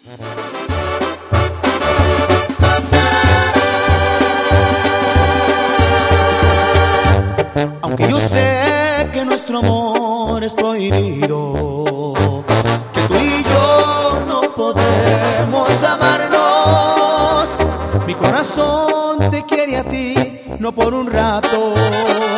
Aunque yo sé que nuestro amor es prohibido, que tú y yo no podemos amarnos, mi corazón te quiere a ti, no por un rato.